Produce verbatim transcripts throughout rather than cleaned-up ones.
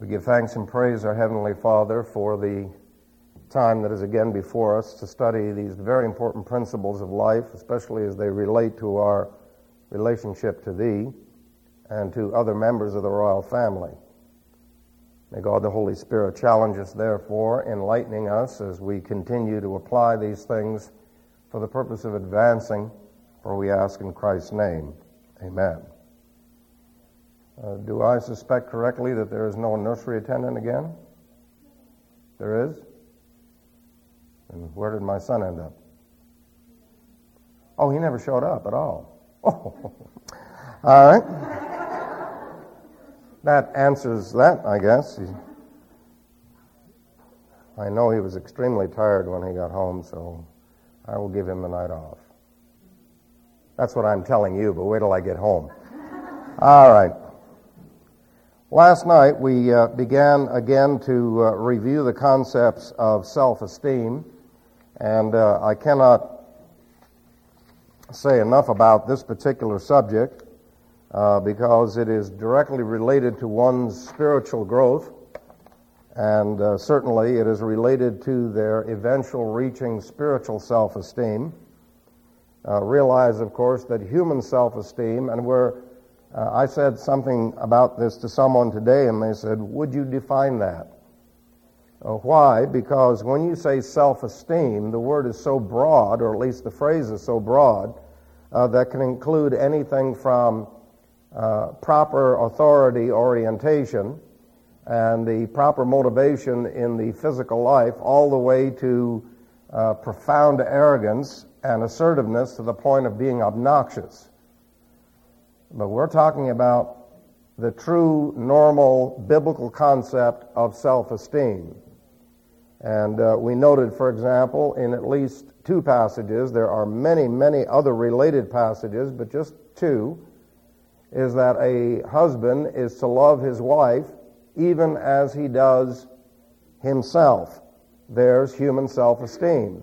We give thanks and praise our Heavenly Father for the time that is again before us to study these very important principles of life, especially as they relate to our relationship to Thee and to other members of the royal family. May God the Holy Spirit challenge us, therefore, enlightening us as we continue to apply these things for the purpose of advancing, for we ask in Christ's name. Amen. Uh, do I suspect correctly that there is no nursery attendant again? There is? And where did my son end up? Oh, he never showed up at all. Oh. All right. That answers that, I guess. He, I know he was extremely tired when he got home, so I will give him the night off. That's what I'm telling you, but wait till I get home. All right. Last night we uh, began again to uh, review the concepts of self-esteem, and uh, I cannot say enough about this particular subject uh, because it is directly related to one's spiritual growth, and uh, certainly it is related to their eventual reaching spiritual self-esteem. Uh, realize, of course, that human self-esteem, and we're Uh, I said something about this to someone today, and they said, would you define that? Uh, why? Because when you say self-esteem, the word is so broad, or at least the phrase is so broad, uh, that can include anything from uh, proper authority orientation and the proper motivation in the physical life, all the way to uh, profound arrogance and assertiveness to the point of being obnoxious. But we're talking about the true, normal, biblical concept of self-esteem. And uh, we noted, for example, in at least two passages, there are many, many other related passages, but just two, is that a husband is to love his wife even as he does himself. There's human self-esteem.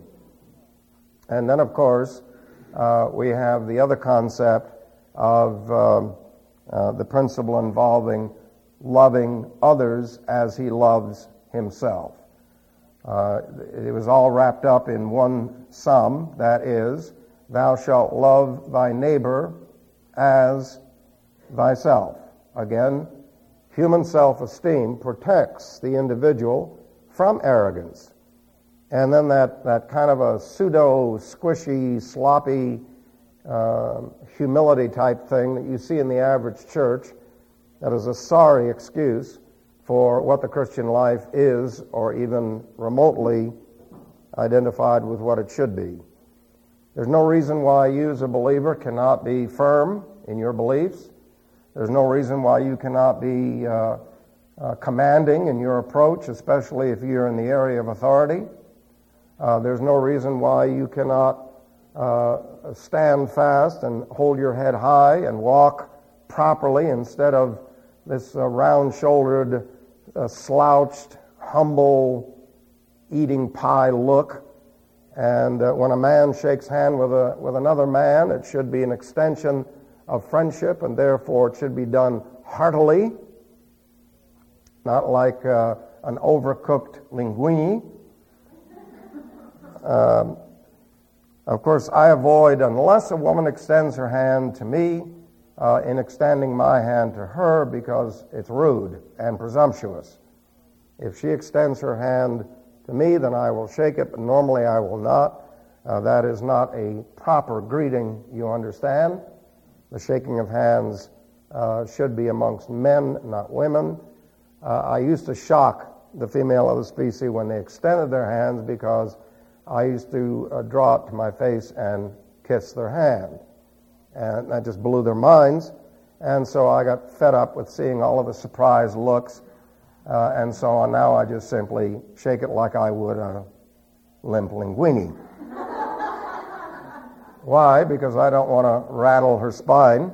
And then, of course, uh, we have the other concept of um, uh, the principle involving loving others as he loves himself. Uh, it was all wrapped up in one sum, that is, thou shalt love thy neighbor as thyself. Again, human self-esteem protects the individual from arrogance. And then that, that kind of a pseudo, squishy, sloppy Uh, humility type thing that you see in the average church, that is a sorry excuse for what the Christian life is, or even remotely identified with what it should be. There's no reason why you as a believer cannot be firm in your beliefs. There's no reason why you cannot be uh, uh, commanding in your approach, especially if you're in the area of authority. Uh, there's no reason why you cannot Uh, stand fast and hold your head high and walk properly instead of this uh, round-shouldered, uh, slouched, humble, eating pie look. And uh, when a man shakes hand with a with another man, it should be an extension of friendship, and therefore it should be done heartily, not like uh, an overcooked linguine. Um, Of course, I avoid, unless a woman extends her hand to me, uh, in extending my hand to her, because it's rude and presumptuous. If she extends her hand to me, then I will shake it, but normally I will not. Uh, that is not a proper greeting, you understand. The shaking of hands uh, should be amongst men, not women. Uh, I used to shock the female of the species when they extended their hands, because I used to uh, draw it to my face and kiss their hand. And that just blew their minds. And so I got fed up with seeing all of the surprised looks uh, and so on. Now I just simply shake it like I would a limp linguine. Why? Because I don't want to rattle her spine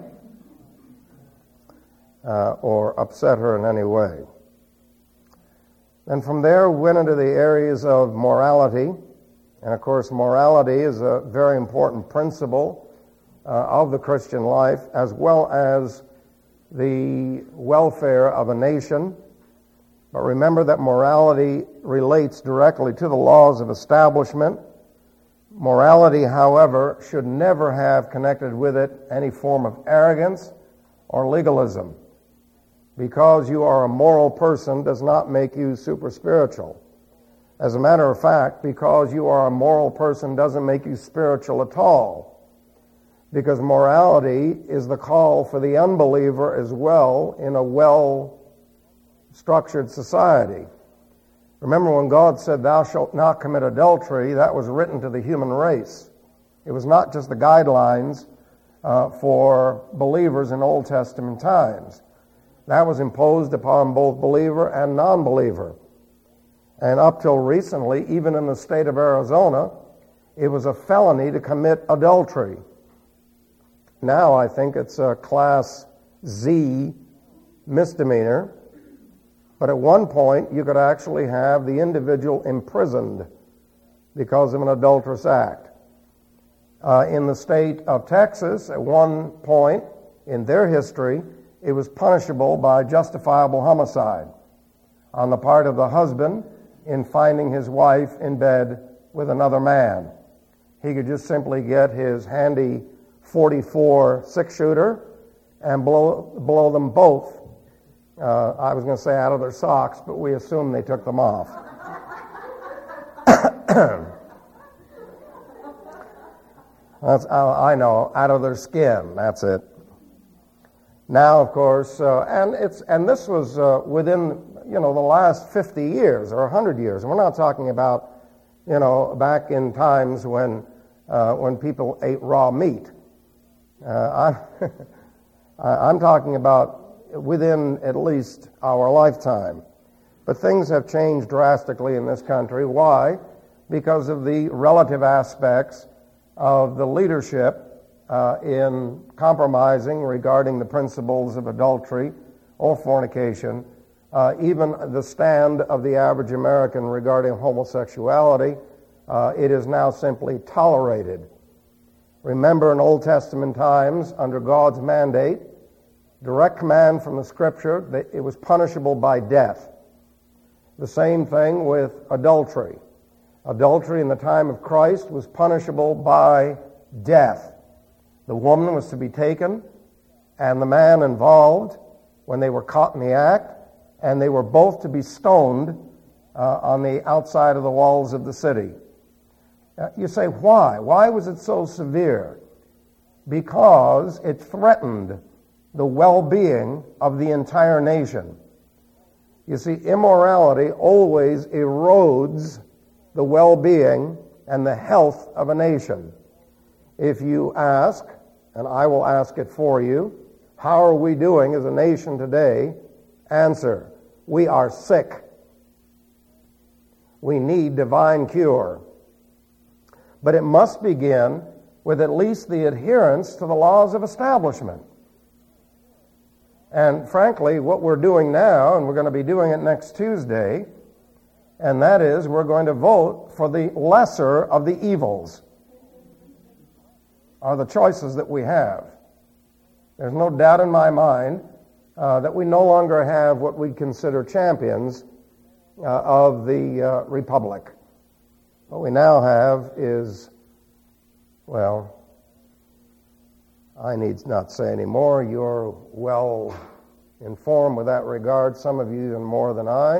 uh, or upset her in any way. Then from there, went into the areas of morality. And of course, morality is a very important principle uh, of the Christian life, as well as the welfare of a nation But remember that morality relates directly to the laws of establishment. Morality, however, should never have connected with it any form of arrogance or legalism. Because you are a moral person does not make you super spiritual. As a matter of fact, because you are a moral person doesn't make you spiritual at all. Because morality is the call for the unbeliever as well in a well-structured society. Remember when God said, "Thou shalt not commit adultery," that was written to the human race. It was not just the guidelines uh, for believers in Old Testament times. That was imposed upon both believer and non-believer. And up till recently, even in the state of Arizona, it was a felony to commit adultery. Now I think it's a Class Z misdemeanor. But at one point, you could actually have the individual imprisoned because of an adulterous act. Uh, in the state of Texas, at one point in their history, it was punishable by justifiable homicide on the part of the husband in finding his wife in bed with another man. He could just simply get his handy forty-four six-shooter and blow, blow them both. Uh, I was going to say out of their socks, but we assume they took them off. That's, I know, out of their skin. That's it. Now, of course, uh, and it's and this was uh, within you know the last fifty years or one hundred years. And we're not talking about you know back in times when uh, when people ate raw meat. Uh, I'm I'm talking about within at least our lifetime. But things have changed drastically in this country. Why? Because of the relative aspects of the leadership uh, in compromising regarding the principles of adultery or fornication, uh, even the stand of the average American regarding homosexuality. Uh, it is now simply tolerated. Remember in Old Testament times, under God's mandate, direct command from the Scripture, that it was punishable by death. The same thing with adultery. Adultery in the time of Christ was punishable by death. The woman was to be taken, and the man involved, when they were caught in the act, and they were both to be stoned uh, on the outside of the walls of the city. Uh, you say, why? Why was it so severe? Because it threatened the well-being of the entire nation. You see, immorality always erodes the well-being and the health of a nation. If you ask, and I will ask it for you, how are we doing as a nation today? Answer, we are sick. We need divine cure. But it must begin with at least the adherence to the laws of establishment. And frankly, what we're doing now, and we're going to be doing it next Tuesday, and that is we're going to vote for the lesser of the evils, are the choices that we have. There's no doubt in my mind uh, that we no longer have what we consider champions uh, of the uh, Republic. What we now have is, well, I need not say any more. You're well informed with that regard, some of you even more than I.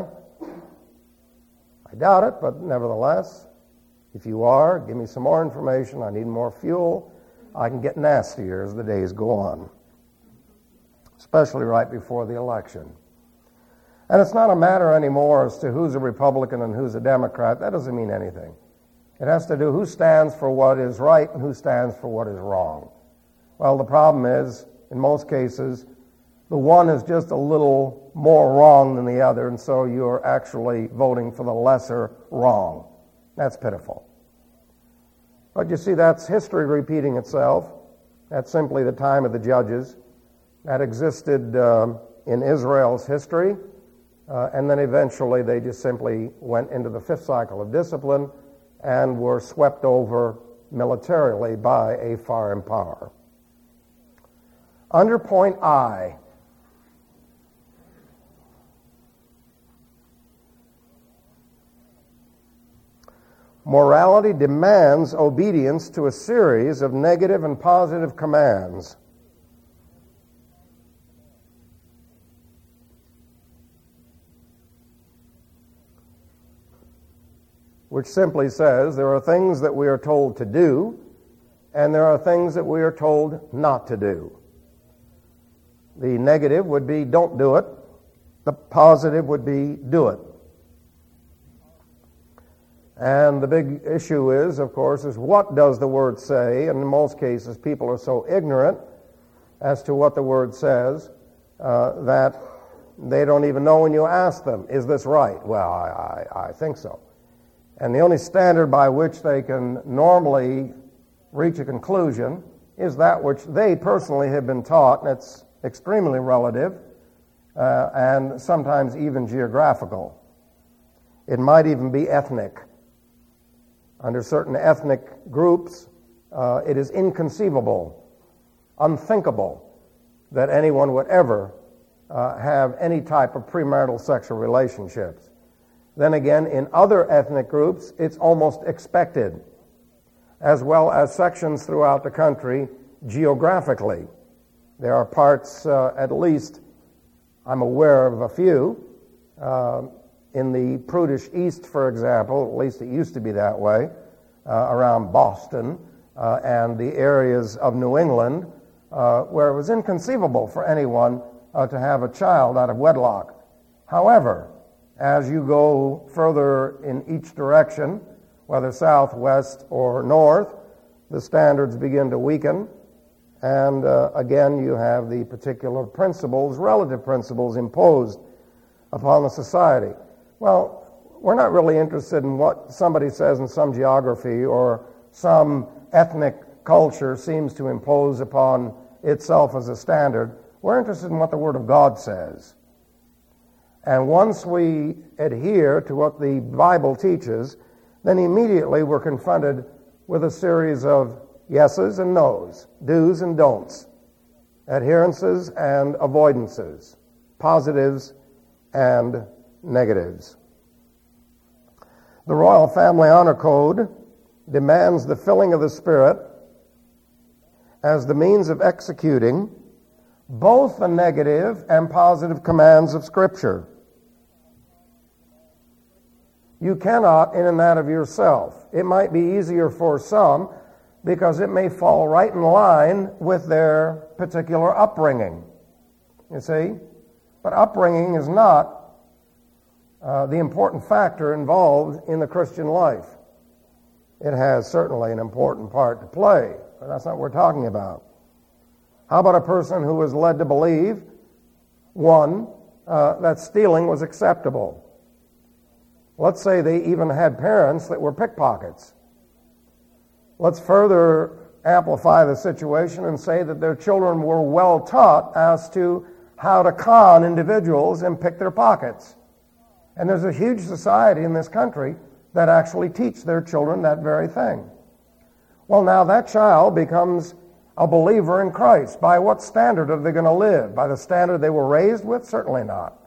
I doubt it, but nevertheless, if you are, give me some more information. I need more fuel. I can get nastier as the days go on, especially right before the election. And it's not a matter anymore as to who's a Republican and who's a Democrat. That doesn't mean anything. It has to do who stands for what is right and who stands for what is wrong. Well, the problem is, in most cases, the one is just a little more wrong than the other, and so you're actually voting for the lesser wrong. That's pitiful. But you see, that's history repeating itself. That's simply the time of the judges. That existed um, in Israel's history, uh, and then eventually they just simply went into the fifth cycle of discipline and were swept over militarily by a foreign power. Under point I, Morality demands obedience to a series of negative and positive commands. Which simply says there are things that we are told to do, and there are things that we are told not to do. The negative would be don't do it. The positive would be do it. And the big issue is, of course, is what does the Word say? And in most cases, people are so ignorant as to what the Word says uh, that they don't even know when you ask them, is this right? Well, I, I, I think so. And the only standard by which they can normally reach a conclusion is that which they personally have been taught, and it's extremely relative uh, and sometimes even geographical. It might even be ethnic. Under certain ethnic groups, uh, it is inconceivable, unthinkable that anyone would ever uh, have any type of premarital sexual relationships. Then again, in other ethnic groups, it's almost expected, as well as sections throughout the country geographically. There are parts, uh, at least I'm aware of a few, uh, in the prudish East, for example, at least it used to be that way, uh, around Boston uh, and the areas of New England, uh, where it was inconceivable for anyone uh, to have a child out of wedlock. However, as you go further in each direction, whether south, west, or north, the standards begin to weaken, and uh, again you have the particular principles, relative principles, imposed upon the society. Well, we're not really interested in what somebody says in some geography or some ethnic culture seems to impose upon itself as a standard. We're interested in what the Word of God says. And once we adhere to what the Bible teaches, then immediately we're confronted with a series of yeses and nos, do's and don'ts, adherences and avoidances, positives and negatives. The Royal Family Honor Code demands the filling of the Spirit as the means of executing both the negative and positive commands of Scripture. You cannot in and out of yourself. It might be easier for some because it may fall right in line with their particular upbringing, you see. But upbringing is not uh, the important factor involved in the Christian life. It has certainly an important part to play, but that's not what we're talking about. How about a person who was led to believe, one, uh, that stealing was acceptable? Let's say they even had parents that were pickpockets. Let's further amplify the situation and say that their children were well taught as to how to con individuals and pick their pockets. And there's a huge society in this country that actually teach their children that very thing. Well, now that child becomes a believer in Christ. By what standard are they going to live? By the standard they were raised with? Certainly not.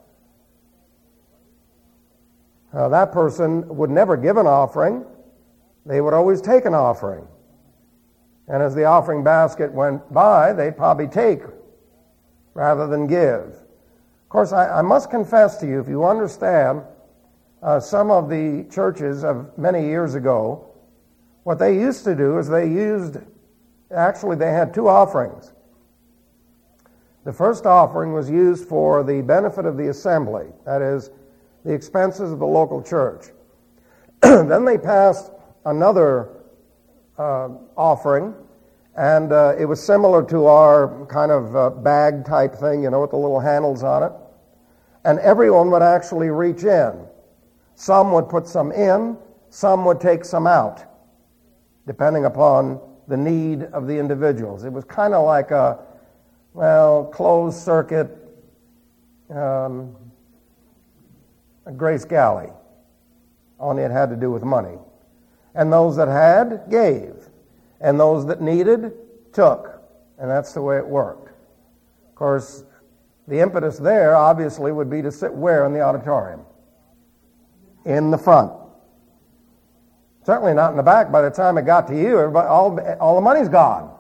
Uh, that person would never give an offering. They would always take an offering. And as the offering basket went by, they'd probably take rather than give. Of course, I, I must confess to you, if you understand uh, some of the churches of many years ago, what they used to do is they used, actually they had two offerings. The first offering was used for the benefit of the assembly, that is, the expenses of the local church. Then they passed another uh, offering, and uh, it was similar to our kind of uh, bag type thing, you know, with the little handles on it. And everyone would actually reach in. Some would put some in, some would take some out, depending upon the need of the individuals. It was kind of like a, well, closed circuit, um, a Grace Galley, only it had to do with money. And those that had, gave. And those that needed, took. And that's the way it worked. Of course, the impetus there, obviously, would be to sit where in the auditorium? In the front. Certainly not in the back. By the time it got to you, everybody, all, all the money's gone.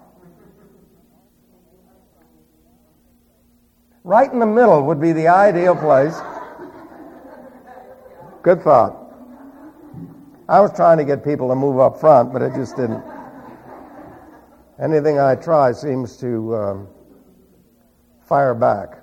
Right in the middle would be the ideal place. Good thought. I was trying to get people to move up front, but it just didn't. Anything I try seems to um, fire back.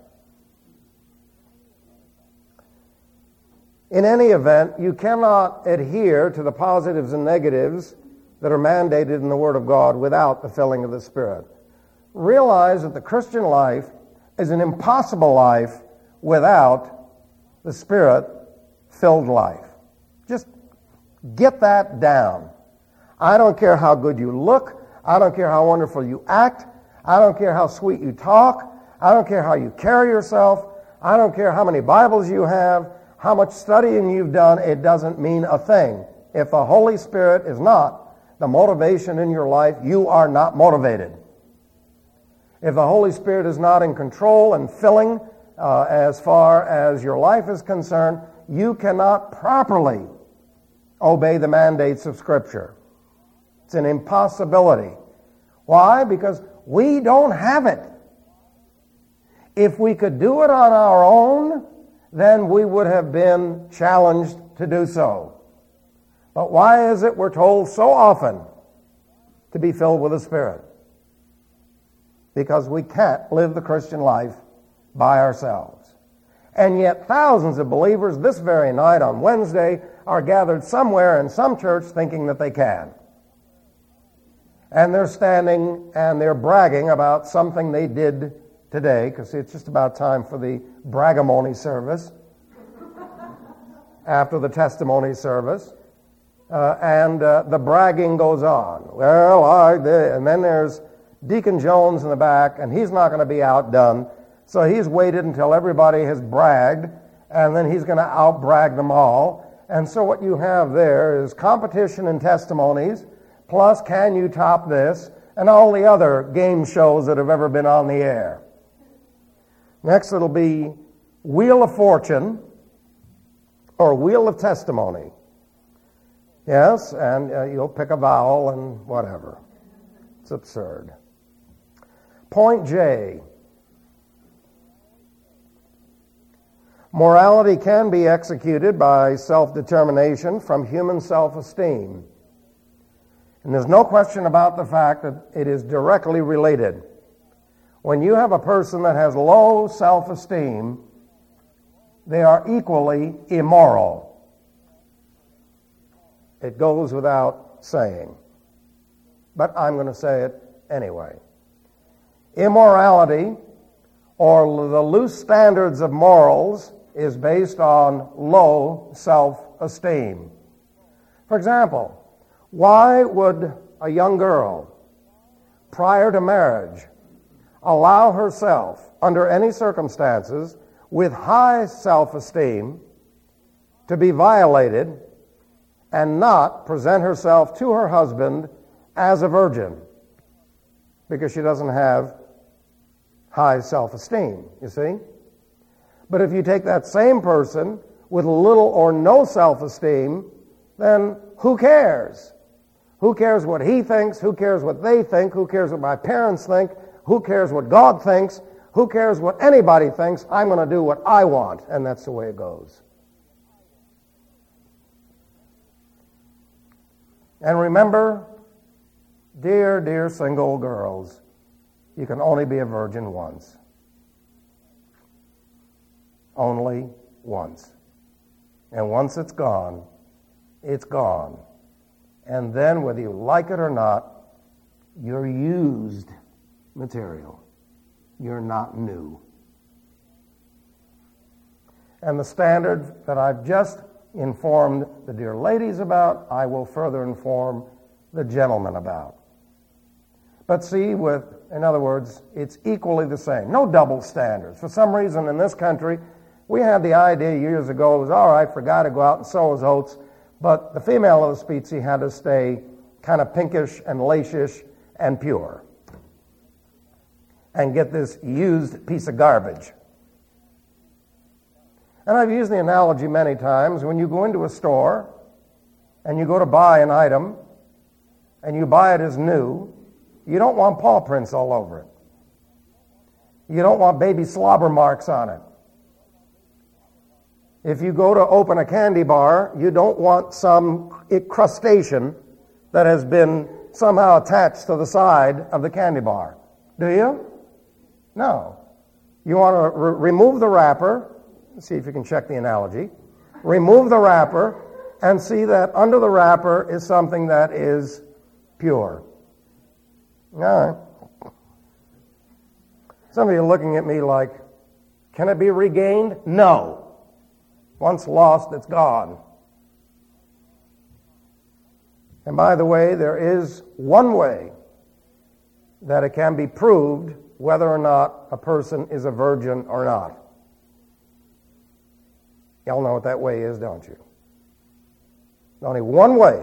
In any event, you cannot adhere to the positives and negatives that are mandated in the Word of God without the filling of the Spirit. Realize that the Christian life is an impossible life without the Spirit-filled life. Just get that down. I don't care how good you look. I don't care how wonderful you act. I don't care how sweet you talk. I don't care how you carry yourself. I don't care how many Bibles you have, how much studying you've done. It doesn't mean a thing. If the Holy Spirit is not the motivation in your life, you are not motivated. If the Holy Spirit is not in control and filling uh, as far as your life is concerned, you cannot properly obey the mandates of Scripture. It's an impossibility. Why? Because we don't have it. If we could do it on our own, then we would have been challenged to do so. But why is it we're told so often to be filled with the Spirit? Because we can't live the Christian life by ourselves. And yet thousands of believers this very night on Wednesday are gathered somewhere in some church thinking that they can. And they're standing and they're bragging about something they did today, because it's just about time for the bragamony service after the testimony service. Uh, and uh, the bragging goes on. Well, I did. And then there's Deacon Jones in the back, and he's not going to be outdone. So he's waited until everybody has bragged, and then he's going to out-brag them all. And so what you have there is competition and testimonies, plus can you top this, and all the other game shows that have ever been on the air. Next it'll be Wheel of Fortune, or Wheel of Testimony. Yes, and uh, you'll pick a vowel and whatever. It's absurd. Point J. Morality can be executed by self-determination from human self-esteem. And there's no question about the fact that it is directly related. When you have a person that has low self-esteem, they are equally immoral. It goes without saying. But I'm going to say it anyway. Immorality, or the loose standards of morals, is based on low self-esteem. For example, why would a young girl, prior to marriage, allow herself, under any circumstances, with high self-esteem, to be violated and not present herself to her husband as a virgin? Because she doesn't have high self-esteem, you see? But if you take that same person with little or no self-esteem, then who cares? Who cares what he thinks? Who cares what they think? Who cares what my parents think? Who cares what God thinks? Who cares what anybody thinks? I'm going to do what I want, and that's the way it goes. And remember, dear, dear single girls, you can only be a virgin once. Only once. And once it's gone, it's gone. And then, whether you like it or not, you're used material. You're not new. And the standard that I've just informed the dear ladies about, I will further inform the gentlemen about. But see, with, in other words, it's equally the same. No double standards. For some reason in this country, we had the idea years ago, it was all right for a guy to go out and sow his oats, but the female of the species had to stay kind of pinkish and lacish and pure and get this used piece of garbage. And I've used the analogy many times. When you go into a store and you go to buy an item, and you buy it as new, you don't want paw prints all over it. You don't want baby slobber marks on it. If you go to open a candy bar, you don't want some crustacean that has been somehow attached to the side of the candy bar. Do you? No. You want to re- remove the wrapper. Let's see if you can check the analogy. Remove the wrapper and see that under the wrapper is something that is pure. All right. Some of you are looking at me like, can it be regained? No. Once lost, it's gone. And by the way, there is one way that it can be proved whether or not a person is a virgin or not. Y'all know what that way is, don't you? There's only one way.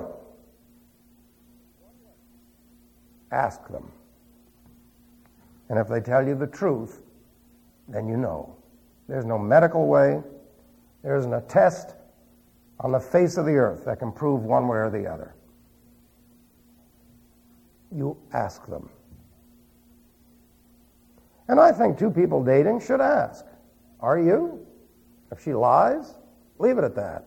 Ask them. And if they tell you the truth, then you know. There's no medical way. There isn't a test on the face of the earth that can prove one way or the other. You ask them. And I think two people dating should ask, are you? If she lies, leave it at that.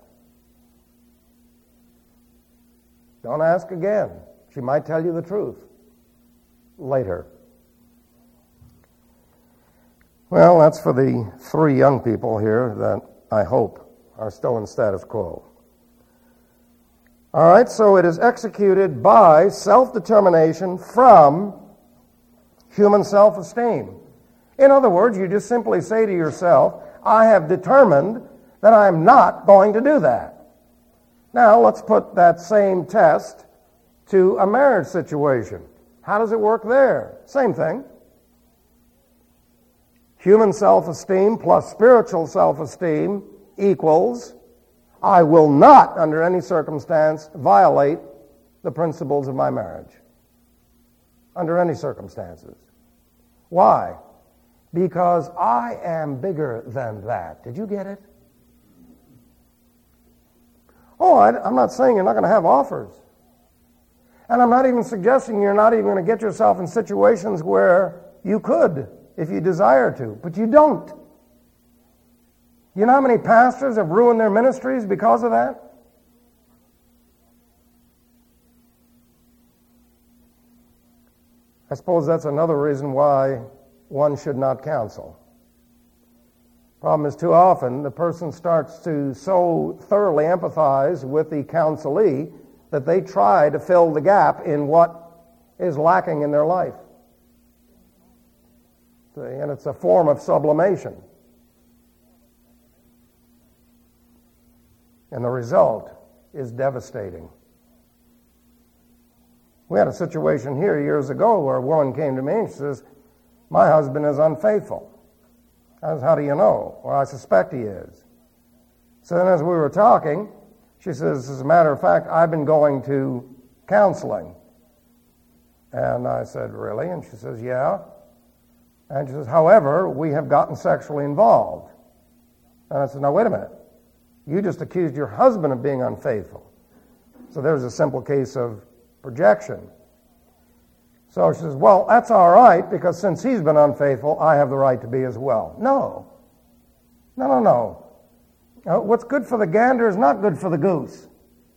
Don't ask again. She might tell you the truth later. Well, that's for the three young people here that I hope are still in status quo. All right, so it is executed by self-determination from human self-esteem. In other words, you just simply say to yourself, I have determined that I'm not going to do that. Now, let's put that same test to a marriage situation. How does it work there? Same thing. Human self-esteem plus spiritual self-esteem equals, I will not, under any circumstance, violate the principles of my marriage. Under any circumstances. Why? Because I am bigger than that. Did you get it? Oh, I, I'm not saying you're not going to have offers. And I'm not even suggesting you're not even going to get yourself in situations where you could, if you desire to, but you don't. You know how many pastors have ruined their ministries because of that? I suppose that's another reason why one should not counsel. Problem is, too often the person starts to so thoroughly empathize with the counselee that they try to fill the gap in what is lacking in their life. And it's a form of sublimation. And the result is devastating. We had a situation here years ago where a woman came to me and she says, my husband is unfaithful. I said, how do you know? Well, I suspect he is. So then as we were talking, she says, as a matter of fact, I've been going to counseling. And I said, really? And she says, yeah. And she says, however, we have gotten sexually involved. And I said, now wait a minute. You just accused your husband of being unfaithful. So there's a simple case of projection. So she says, well, that's all right, because since he's been unfaithful, I have the right to be as well. No. No, no, no. Uh, what's good for the gander is not good for the goose.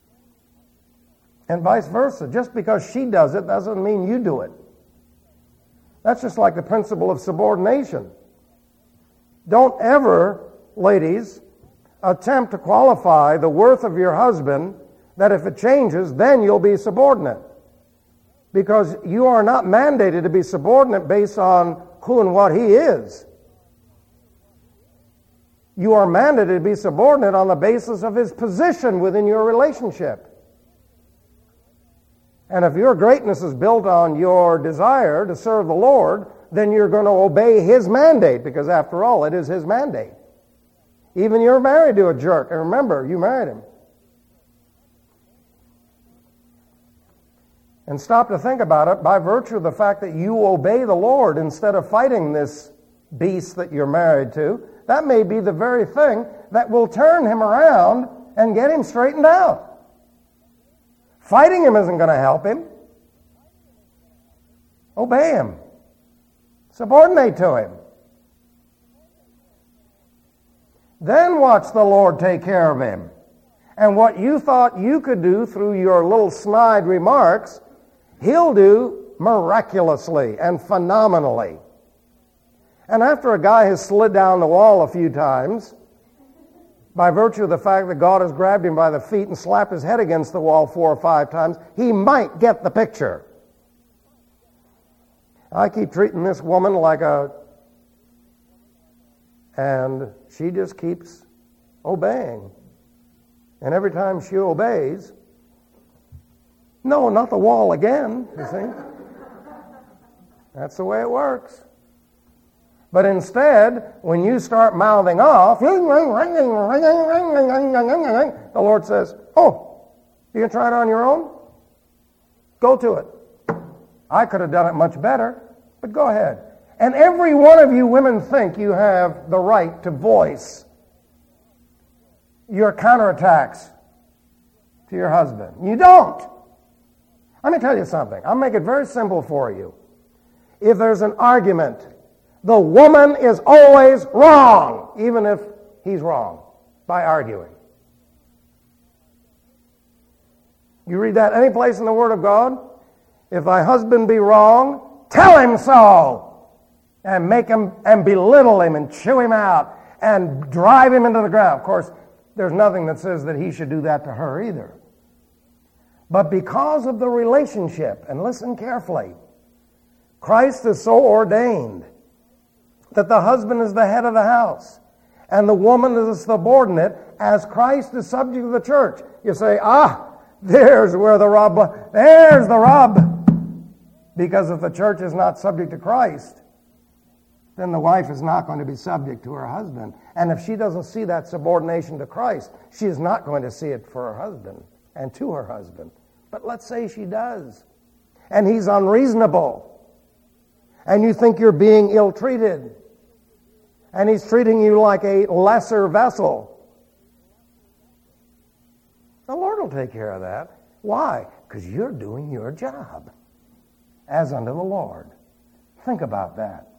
And vice versa. Just because she does it doesn't mean you do it. That's just like the principle of subordination. Don't ever, ladies, attempt to qualify the worth of your husband that if it changes, then you'll be subordinate. Because you are not mandated to be subordinate based on who and what he is. You are mandated to be subordinate on the basis of his position within your relationship. And if your greatness is built on your desire to serve the Lord, then you're going to obey his mandate, because after all, it is his mandate. Even you're married to a jerk, and remember, you married him. And stop to think about it, by virtue of the fact that you obey the Lord instead of fighting this beast that you're married to, that may be the very thing that will turn him around and get him straightened out. Fighting him isn't going to help him. Obey him. Subordinate to him. Then watch the Lord take care of him. And what you thought you could do through your little snide remarks, he'll do miraculously and phenomenally. And after a guy has slid down the wall a few times, by virtue of the fact that God has grabbed him by the feet and slapped his head against the wall four or five times, he might get the picture. I keep treating this woman like a... and she just keeps obeying. And every time she obeys, no, not the wall again, you see. That's the way it works. But instead, when you start mouthing off, the Lord says, oh, you can try it on your own? Go to it. I could have done it much better, but go ahead. And every one of you women think you have the right to voice your counterattacks to your husband. You don't. Let me tell you something. I'll make it very simple for you. If there's an argument, the woman is always wrong, even if he's wrong, by arguing. You read that any place in the Word of God? If thy husband be wrong, tell him so, and make him, and belittle him, and chew him out, and drive him into the ground. Of course, there's nothing that says that he should do that to her either. But because of the relationship, and listen carefully, Christ is so ordained that the husband is the head of the house, and the woman is a subordinate, as Christ is subject to the church. You say, ah, there's where the rub, there's the rub. Because if the church is not subject to Christ, then the wife is not going to be subject to her husband. And if she doesn't see that subordination to Christ, she is not going to see it for her husband and to her husband. But let's say she does, and he's unreasonable, and you think you're being ill-treated, and he's treating you like a lesser vessel. The Lord will take care of that. Why? Because you're doing your job as unto the Lord. Think about that.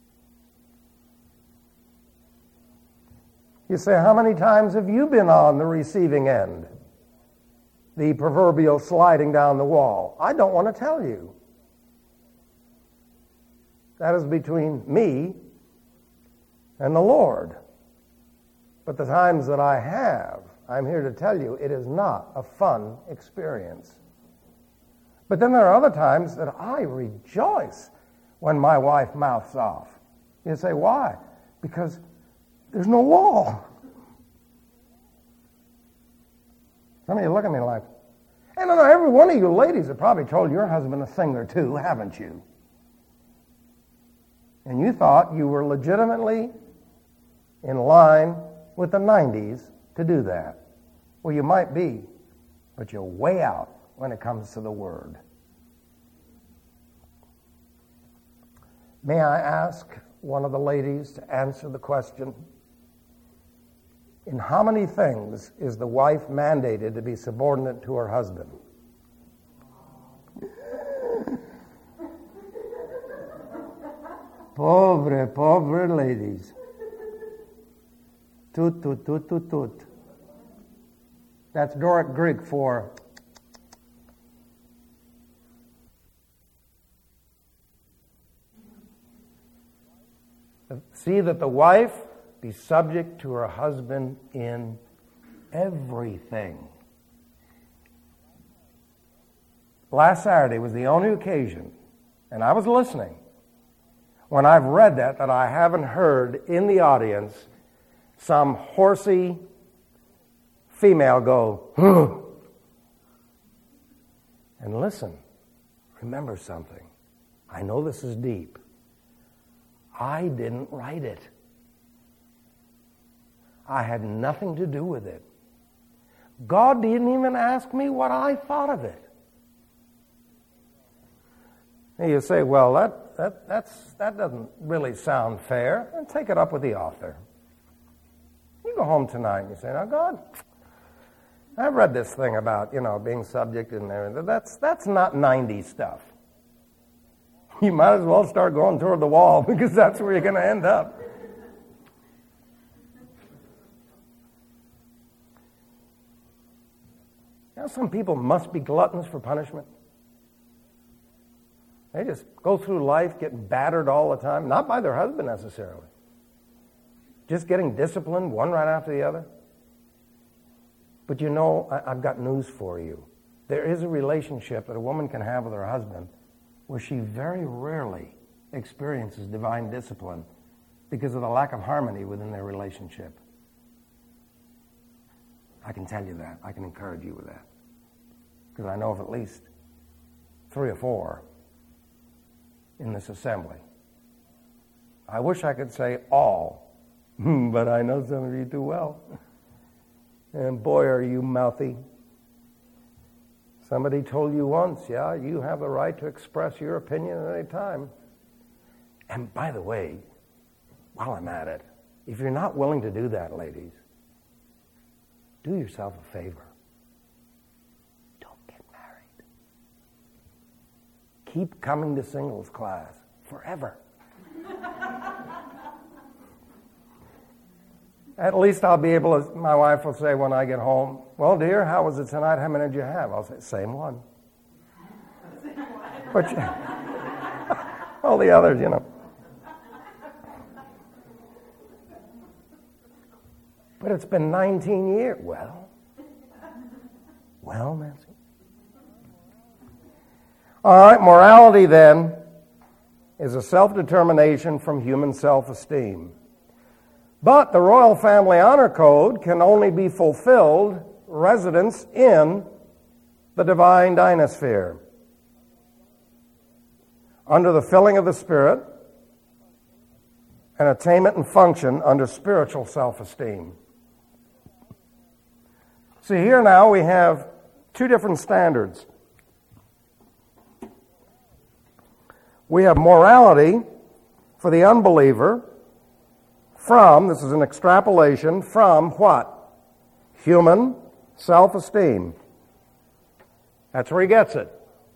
You say, how many times have you been on the receiving end? The proverbial sliding down the wall. I don't want to tell you. That is between me and the Lord. But the times that I have, I'm here to tell you, it is not a fun experience. But then there are other times that I rejoice when my wife mouths off. You say, why? Because there's no wall. Some of you look at me like, hey, no, no, every one of you ladies have probably told your husband a thing or two, haven't you? And you thought you were legitimately in line with the nineties to do that. Well, you might be, but you're way out when it comes to the Word. May I ask one of the ladies to answer the question, in how many things is the wife mandated to be subordinate to her husband? Pobre, pobre ladies. Tut, tut, tut, tut, tut. That's Doric Greek for see that the wife be subject to her husband in everything. Last Saturday was the only occasion, and I was listening, when I've read that, that I haven't heard in the audience some horsey female go, huh. And listen, remember something. I know this is deep. I didn't write it. I had nothing to do with it. God didn't even ask me what I thought of it. And you say, well, that, that, that's, that doesn't really sound fair. And take it up with the author. You go home tonight and you say, now, God, I've read this thing about, you know, being subject in there. That's, that's not nineties stuff. You might as well start going toward the wall because that's where you're going to end up. You know, some people must be gluttons for punishment. They just go through life getting battered all the time, not by their husband necessarily. Just getting disciplined one right after the other. But you know, I, I've got news for you. There is a relationship that a woman can have with her husband where she very rarely experiences divine discipline because of the lack of harmony within their relationship. I can tell you that. I can encourage you with that. Because I know of at least three or four in this assembly. I wish I could say all, but I know some of you too well. And boy, are you mouthy. Somebody told you once, yeah, you have the right to express your opinion at any time. And by the way, while I'm at it, if you're not willing to do that, ladies, do yourself a favor. Don't get married. Keep coming to singles class forever. At least I'll be able to, my wife will say when I get home, well, dear, how was it tonight? How many did you have? I'll say, same one. Same one. But you, all the others, you know. But it's been nineteen years. Well, well, Nancy. All right, morality then is a self-determination from human self-esteem. But the Royal Family Honor Code can only be fulfilled residence in the divine dynasphere. Under the filling of the Spirit and attainment and function under spiritual self-esteem. See, here now we have two different standards. We have morality for the unbeliever from, this is an extrapolation, from what? Human self-esteem. That's where he gets it.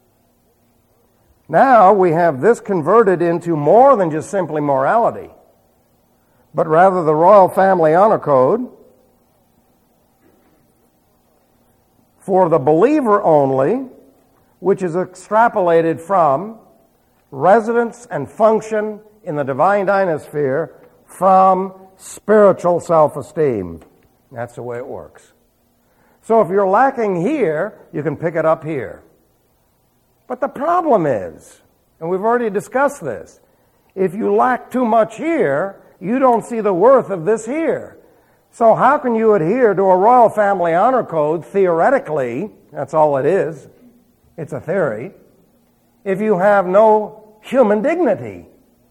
Now we have this converted into more than just simply morality, but rather the Royal Family Honor Code for the believer only, which is extrapolated from residence and function in the divine dynasphere from spiritual self-esteem. That's the way it works. So if you're lacking here, you can pick it up here. But the problem is, and we've already discussed this, if you lack too much here, you don't see the worth of this here. So how can you adhere to a Royal Family Honor Code, theoretically, that's all it is, it's a theory, if you have no human dignity?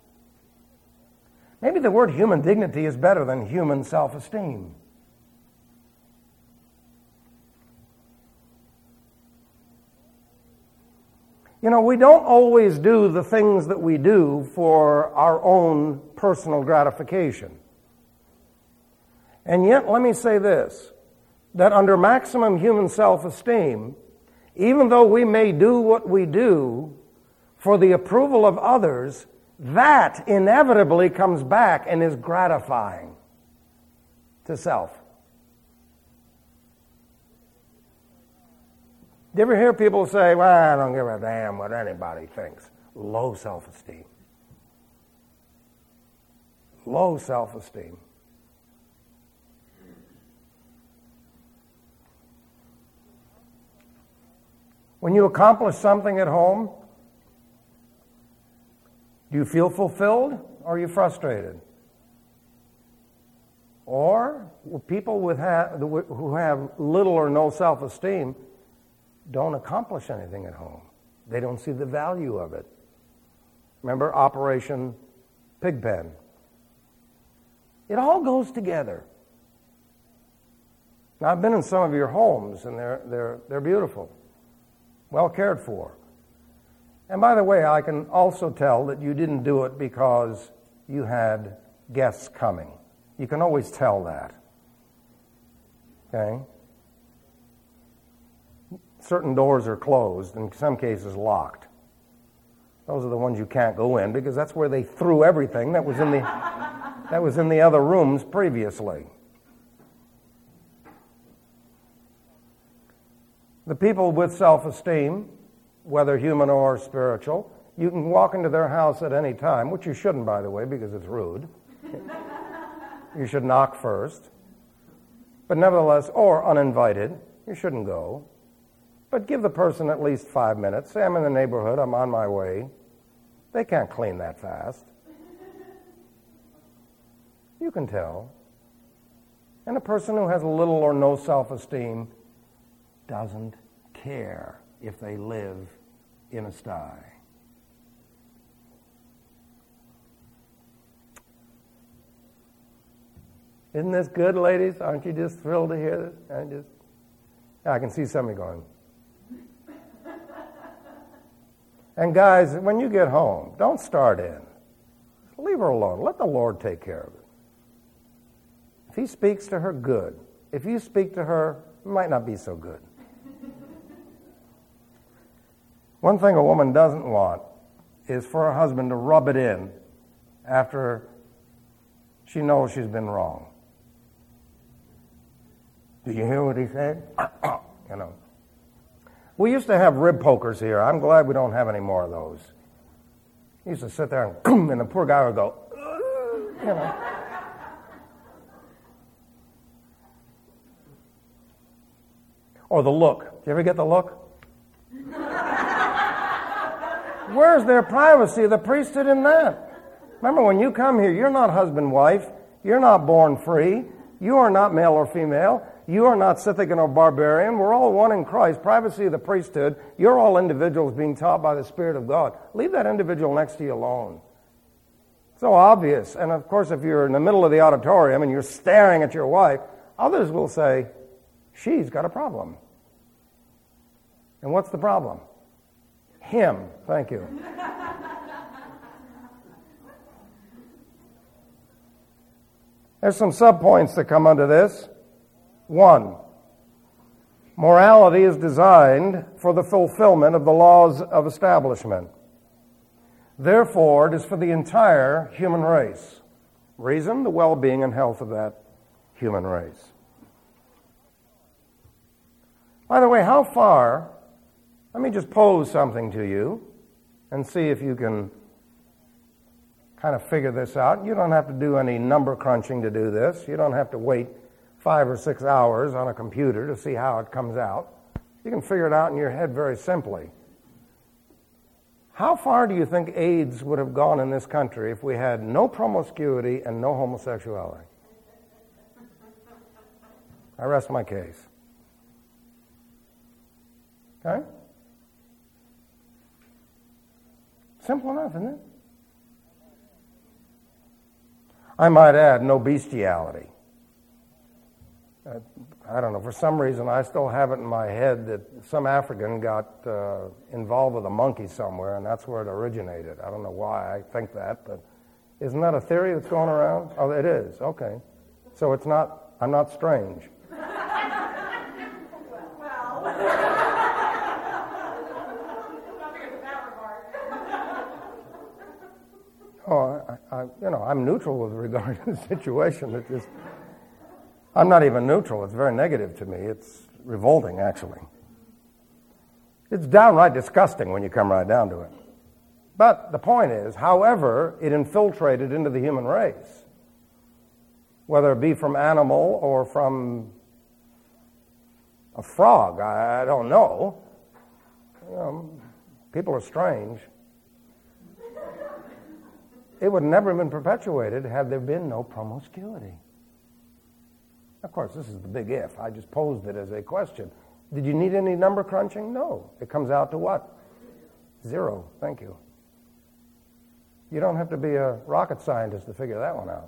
Maybe the word human dignity is better than human self-esteem. You know, we don't always do the things that we do for our own personal gratification. And yet, let me say this, that under maximum human self-esteem, even though we may do what we do for the approval of others, that inevitably comes back and is gratifying to self. Do you ever hear people say, well, I don't give a damn what anybody thinks? Low self-esteem. Low self-esteem. When you accomplish something at home, do you feel fulfilled or are you frustrated? Or people with ha- who have little or no self-esteem don't accomplish anything at home. They don't see the value of it. Remember Operation Pigpen? It all goes together. Now, I've been in some of your homes, and they're, they're, they're beautiful, well cared for. And by the way, I can also tell that you didn't do it because you had guests coming. You can always tell that. Okay? certain doors are closed, in some cases locked. Those are the ones you can't go in because that's where they threw everything that was in the that was in the other rooms previously. The people with self-esteem, whether human or spiritual, you can walk into their house at any time, which you shouldn't, by the way, because it's rude. You should knock first. But nevertheless, or uninvited, you shouldn't go. But give the person at least five minutes. Say, I'm in the neighborhood, I'm on my way. They can't clean that fast. You can tell. And a person who has little or no self-esteem doesn't care if they live in a sty. Isn't this good, ladies? Aren't you just thrilled to hear this? I just, I can see somebody going. And guys, when you get home, don't start in. Leave her alone. Let the Lord take care of it. If he speaks to her, good. If you speak to her, it might not be so good. One thing a woman doesn't want is for her husband to rub it in after she knows she's been wrong. Did you hear what he said? You know. We used to have rib pokers here. I'm glad we don't have any more of those. He used to sit there and, and the poor guy would go, you know. Or the look. Did you ever get the look? Where's their privacy, the priesthood, in that? Remember, when you come here, you're not husband-wife. You're not born free. You are not male or female. You are not Scythian or barbarian. We're all one in Christ. Privacy of the priesthood. You're all individuals being taught by the Spirit of God. Leave that individual next to you alone. So obvious. And of course, if you're in the middle of the auditorium and you're staring at your wife, others will say, she's got a problem. And what's the problem? Him. Thank you. There's some subpoints that come under this. One, morality is designed for the fulfillment of the laws of establishment. Therefore, it is for the entire human race. Reason, the well-being and health of that human race. By the way, how far, let me just pose something to you and see if you can kind of figure this out. You don't have to do any number crunching to do this. You don't have to wait five or six hours on a computer to see how it comes out. You can figure it out in your head very simply. How far do you think AIDS would have gone in this country if we had no promiscuity and no homosexuality? I rest my case. Okay? Simple enough, isn't it? I might add, no bestiality. Uh, I don't know, for some reason I still have it in my head that some African got uh, involved with a monkey somewhere, and that's where it originated. I don't know why I think that, but isn't that a theory that's going around? Oh, it is. Okay. So it's not, I'm not strange. Oh, I, I, you know, I'm neutral with regard to the situation. It just, I'm not even neutral. It's very negative to me. It's revolting, actually. It's downright disgusting when you come right down to it. But the point is, however it infiltrated into the human race, whether it be from animal or from a frog, I, I don't know. You know. People are strange. It would never have been perpetuated had there been no promiscuity. Of course, this is the big if. I just posed it as a question. Did you need any number crunching? No. It comes out to what? Zero. Thank you. You don't have to be a rocket scientist to figure that one out.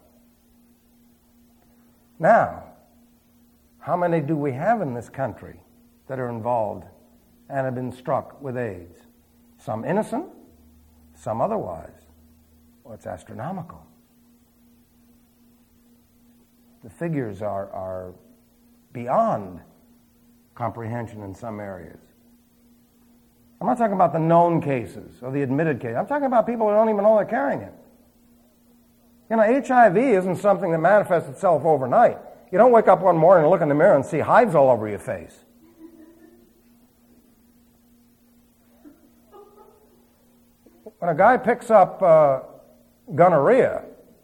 Now, how many do we have in this country that are involved and have been struck with AIDS? Some innocent, some otherwise. Well, it's astronomical. The figures are, are beyond comprehension in some areas. I'm not talking about the known cases or the admitted cases. I'm talking about people who don't even know they're carrying it. You know, H I V isn't something that manifests itself overnight. You don't wake up one morning and look in the mirror and see hives all over your face. When a guy picks up uh, gonorrhea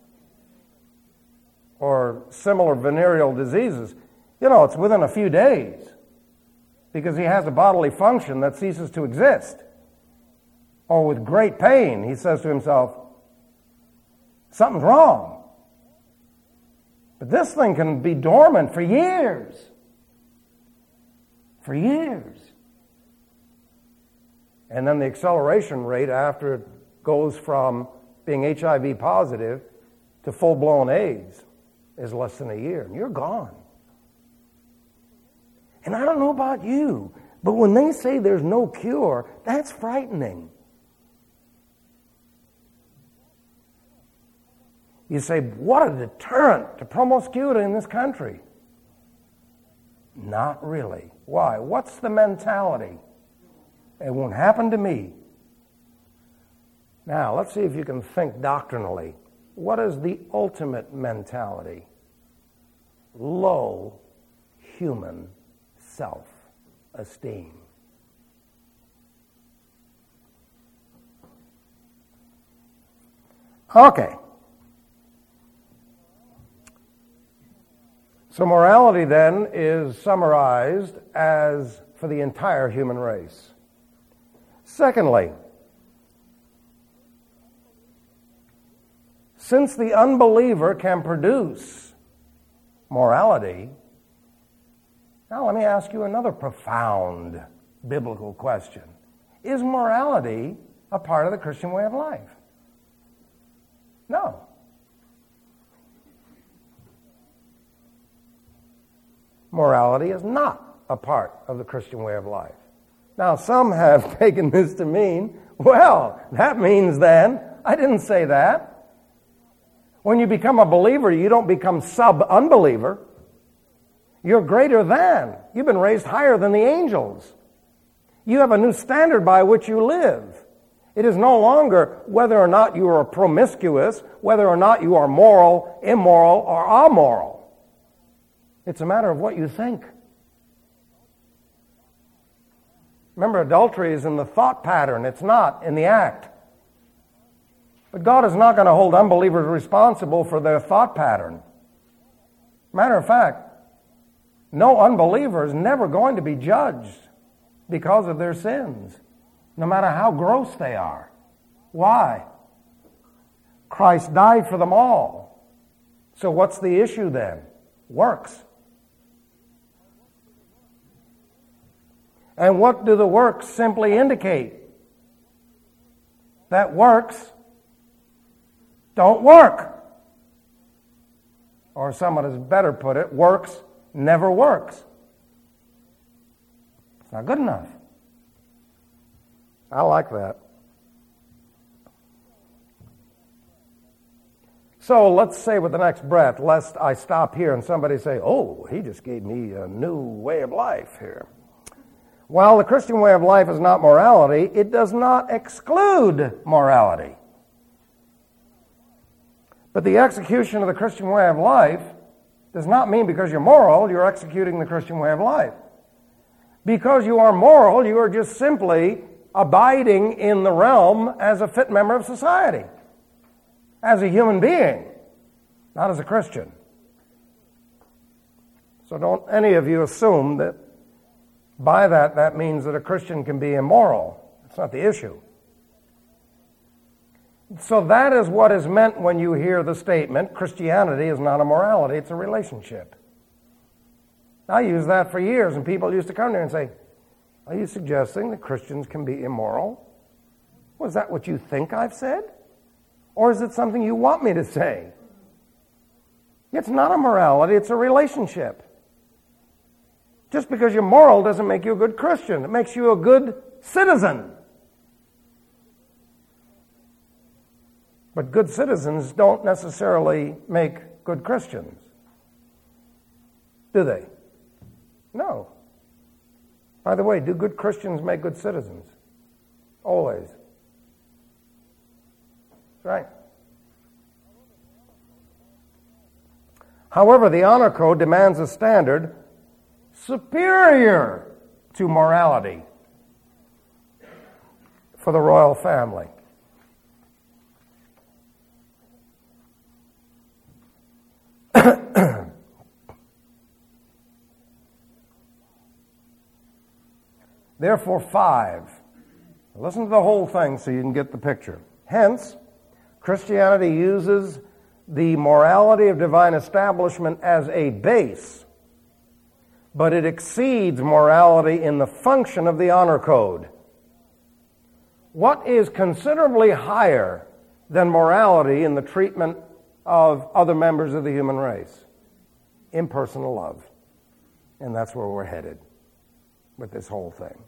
or similar venereal diseases, you know, it's within a few days because he has a bodily function that ceases to exist. Or with great pain, he says to himself, something's wrong. But this thing can be dormant for years. For years. And then the acceleration rate after it goes from being H I V positive to full-blown AIDS is less than a year, and you're gone. And I don't know about you, but when they say there's no cure, that's frightening. You say, what a deterrent to promiscuity in this country. Not really. Why? What's the mentality? It won't happen to me. Now, let's see if you can think doctrinally. What is the ultimate mentality? Low human self-esteem. Okay. So morality then is summarized as for the entire human race. Secondly, since the unbeliever can produce morality, now let me ask you another profound biblical question. Is morality a part of the Christian way of life? No. Morality is not a part of the Christian way of life. Now, some have taken this to mean, well, that means then, I didn't say that. When you become a believer, you don't become sub-unbeliever. You're greater than. You've been raised higher than the angels. You have a new standard by which you live. It is no longer whether or not you are promiscuous, whether or not you are moral, immoral, or amoral. It's a matter of what you think. Remember, adultery is in the thought pattern. It's not in the act. But God is not going to hold unbelievers responsible for their thought pattern. Matter of fact, no unbeliever is never going to be judged because of their sins, no matter how gross they are. Why? Christ died for them all. So what's the issue then? Works. And what do the works simply indicate? That works don't work. Or someone has better put it, works never works. It's not good enough. I like that. So let's say with the next breath, lest I stop here and somebody say, oh, he just gave me a new way of life here. While the Christian way of life is not morality, it does not exclude morality. But the execution of the Christian way of life does not mean because you're moral, you're executing the Christian way of life. Because you are moral, you are just simply abiding in the realm as a fit member of society, as a human being, not as a Christian. So don't any of you assume that by that, that means that a Christian can be immoral. That's not the issue. So that is what is meant when you hear the statement, Christianity is not a morality, it's a relationship. I used that for years, and people used to come there and say, are you suggesting that Christians can be immoral? Was that what you think I've said? Or is it something you want me to say? It's not a morality, it's a relationship. Just because you're moral doesn't make you a good Christian. It makes you a good citizen. But good citizens don't necessarily make good Christians. Do they? No. By the way, do good Christians make good citizens? Right. However, the honor code demands a standard superior to morality for the royal family. Therefore, five. Listen to the whole thing so you can get the picture. Hence, Christianity uses the morality of divine establishment as a base, but it exceeds morality in the function of the honor code. What is considerably higher than morality in the treatment of other members of the human race? Impersonal love. And that's where we're headed with this whole thing.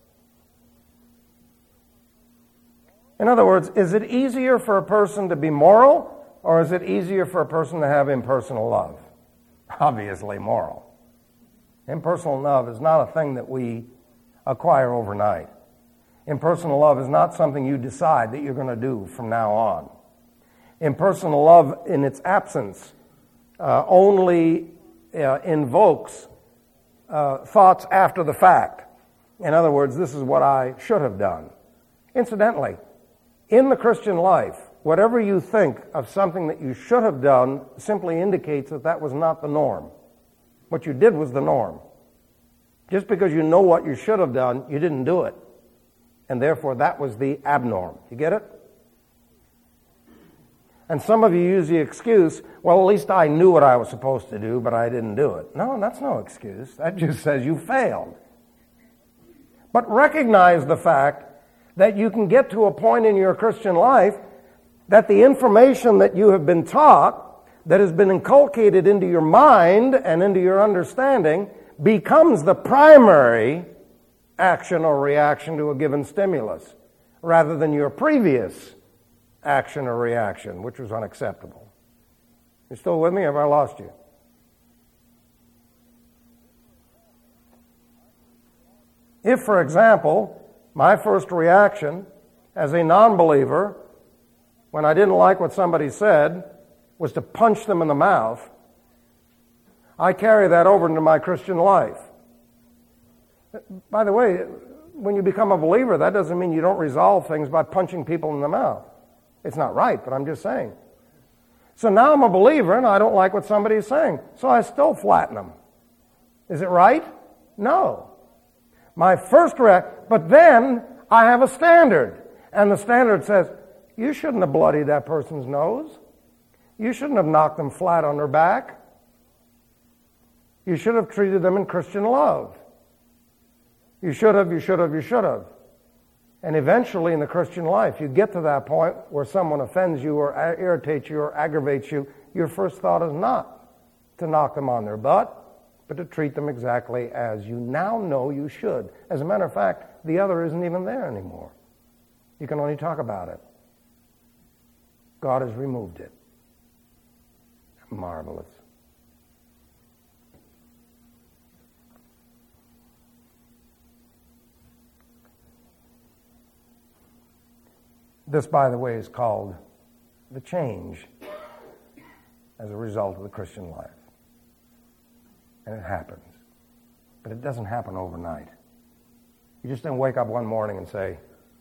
In other words, is it easier for a person to be moral, or is it easier for a person to have impersonal love? Obviously moral. Impersonal love is not a thing that we acquire overnight. Impersonal love is not something you decide that you're going to do from now on. Impersonal love, in its absence, uh, only uh, invokes uh, thoughts after the fact. In other words, this is what I should have done. Incidentally, in the Christian life, whatever you think of something that you should have done simply indicates that that was not the norm. What you did was the norm. Just because you know what you should have done, you didn't do it. And therefore, that was the abnorm. You get it? And some of you use the excuse, well, at least I knew what I was supposed to do, but I didn't do it. No, that's no excuse. That just says you failed. But recognize the fact that you can get to a point in your Christian life that the information that you have been taught, that has been inculcated into your mind and into your understanding, becomes the primary action or reaction to a given stimulus, rather than your previous action or reaction, which was unacceptable. You still with me, or have I lost you? If, for example, my first reaction as a non-believer, when I didn't like what somebody said, was to punch them in the mouth, I carry that over into my Christian life. By the way, when you become a believer, that doesn't mean you don't resolve things by punching people in the mouth. It's not right, but I'm just saying. So now I'm a believer and I don't like what somebody is saying, so I still flatten them. Is it right? No. My first reaction, but then I have a standard, and the standard says, you shouldn't have bloodied that person's nose. You shouldn't have knocked them flat on their back. You should have treated them in Christian love. You should have, you should have, you should have. And eventually in the Christian life, you get to that point where someone offends you or irritates you or aggravates you, your first thought is not to knock them on their butt, but to treat them exactly as you now know you should. As a matter of fact, the other isn't even there anymore. You can only talk about it. God has removed it. Marvelous. This, by the way, is called the change as a result of the Christian life. And it happens. But it doesn't happen overnight. You just don't wake up one morning and say,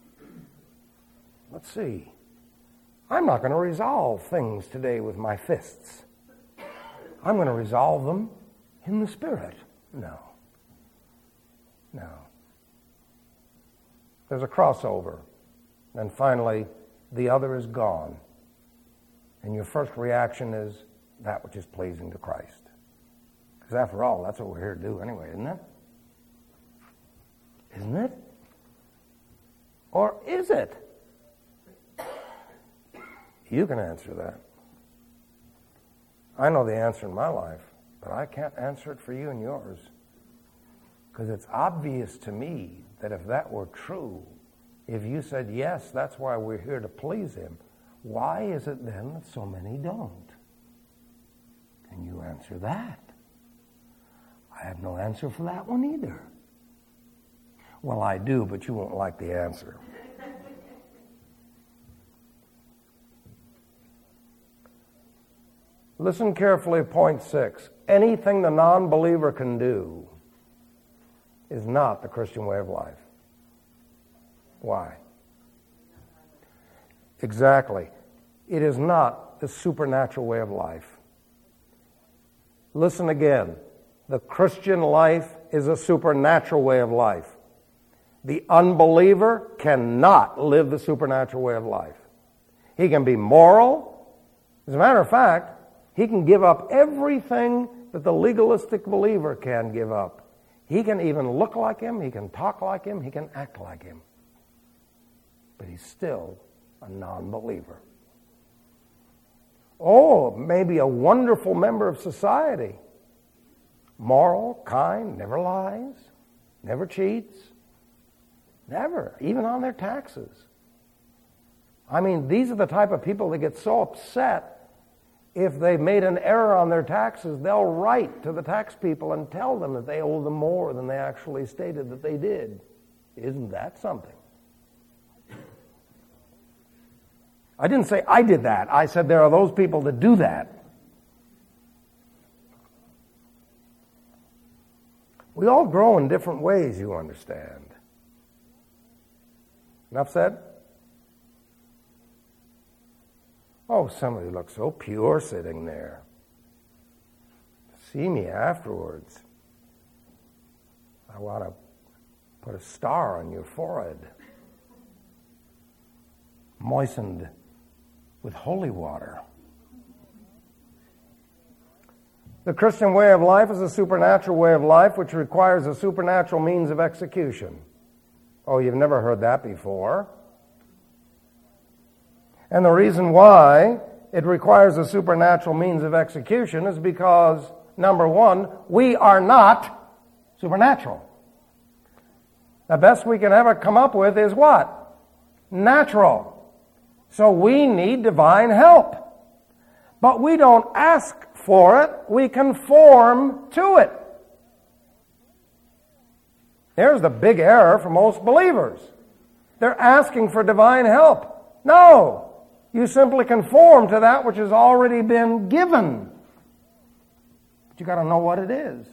let's see, I'm not going to resolve things today with my fists. I'm going to resolve them in the Spirit. No. No. There's a crossover. And finally, the other is gone. And your first reaction is that which is pleasing to Christ. Because after all, that's what we're here to do anyway, isn't it? Isn't it? Or is it? You can answer that. I know the answer in my life, but I can't answer it for you and yours. Because it's obvious to me that if that were true, if you said, yes, that's why we're here to please Him, why is it then that so many don't? Can you answer that? I have no answer for that one either. Well, I do, but you won't like the answer. Listen carefully, point six. Anything the non-believer can do is not the Christian way of life. Why? Exactly. It is not the supernatural way of life. Listen again. The Christian life is a supernatural way of life. The unbeliever cannot live the supernatural way of life. He can be moral. As a matter of fact, he can give up everything that the legalistic believer can give up. He can even look like him, he can talk like him, he can act like him. But he's still a non-believer. Oh, maybe a wonderful member of society. Moral, kind, never lies, never cheats, never, even on their taxes. I mean, these are the type of people that get so upset if they've made an error on their taxes, they'll write to the tax people and tell them that they owe them more than they actually stated that they did. Isn't that something? I didn't say I did that. I said there are those people that do that. We all grow in different ways, you understand. Enough said? Oh, somebody looks so pure sitting there. See me afterwards. I want to put a star on your forehead, moistened with holy water. The Christian way of life is a supernatural way of life which requires a supernatural means of execution. Oh, you've never heard that before. And the reason why it requires a supernatural means of execution is because, number one, we are not supernatural. The best we can ever come up with is what? Natural. So we need divine help. But we don't ask for it, we conform to it. There's the big error for most believers. They're asking for divine help. No. You simply conform to that which has already been given. But you got to know what it is.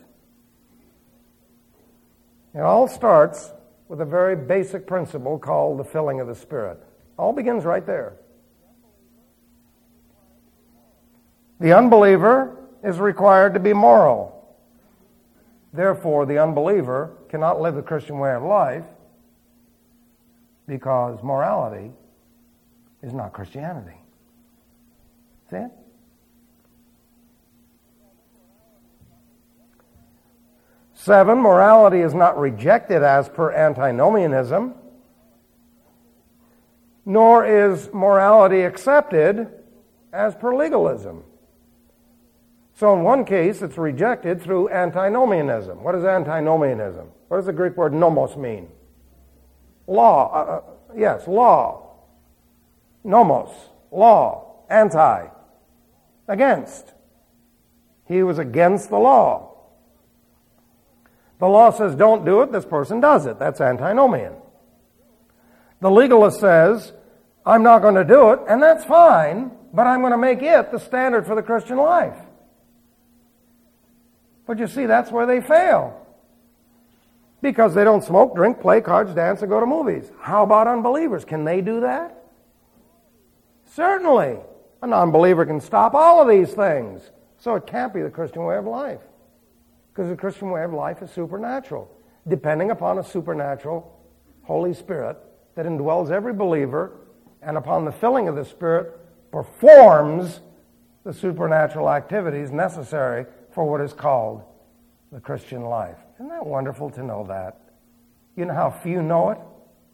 It all starts with a very basic principle called the filling of the Spirit. All begins right there. The unbeliever is required to be moral. Therefore, the unbeliever cannot live the Christian way of life because morality is not Christianity. See it? Seven, morality is not rejected as per antinomianism, nor is morality accepted as per legalism. So in one case, it's rejected through antinomianism. What is antinomianism? What does the Greek word nomos mean? Law. Uh, yes, law. Nomos, law. Anti, against. He was against the law. The law says don't do it, this person does it. That's antinomian. The legalist says, I'm not going to do it, and that's fine, but I'm going to make it the standard for the Christian life. But you see, that's where they fail. Because they don't smoke, drink, play cards, dance, and go to movies. How about unbelievers? Can they do that? Certainly. A non-believer can stop all of these things. So it can't be the Christian way of life. Because the Christian way of life is supernatural, depending upon a supernatural Holy Spirit that indwells every believer, and upon the filling of the Spirit performs the supernatural activities necessary for what is called the Christian life. Isn't that wonderful to know that? You know how few know it?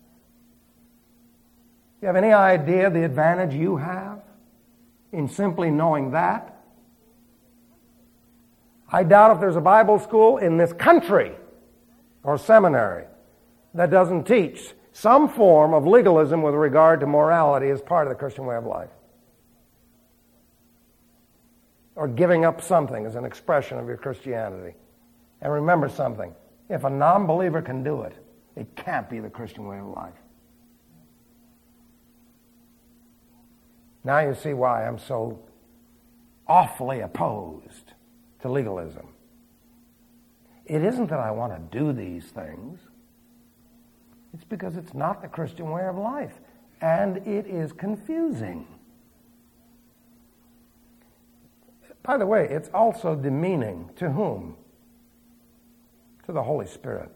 You have any idea the advantage you have in simply knowing that? I doubt if there's a Bible school in this country or seminary that doesn't teach some form of legalism with regard to morality as part of the Christian way of life. Or giving up something as an expression of your Christianity. And remember something, if a non-believer can do it, it can't be the Christian way of life. Now you see why I'm so awfully opposed to legalism. It isn't that I want to do these things. It's because it's not the Christian way of life, and it is confusing. By the way, it's also demeaning. To whom? To the Holy Spirit.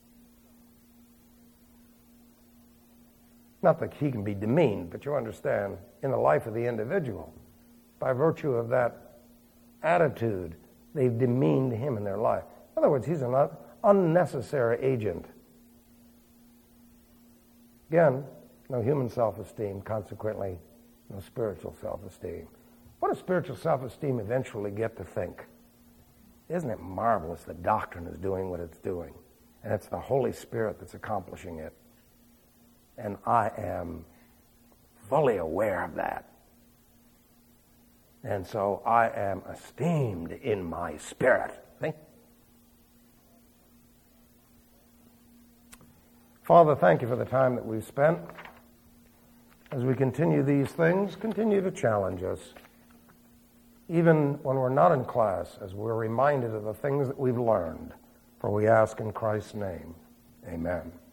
Not that he can be demeaned, but you understand, in the life of the individual, by virtue of that attitude, they've demeaned him in their life. In other words, he's an unnecessary agent. Again, no human self-esteem, consequently, no spiritual self-esteem. What does spiritual self-esteem eventually get to think? Isn't it marvelous that doctrine is doing what it's doing? And it's the Holy Spirit that's accomplishing it. And I am fully aware of that. And so I am esteemed in my spirit. See? Father, thank you for the time that we've spent. As we continue these things, continue to challenge us. Even when we're not in class, as we're reminded of the things that we've learned. For we ask in Christ's name, amen.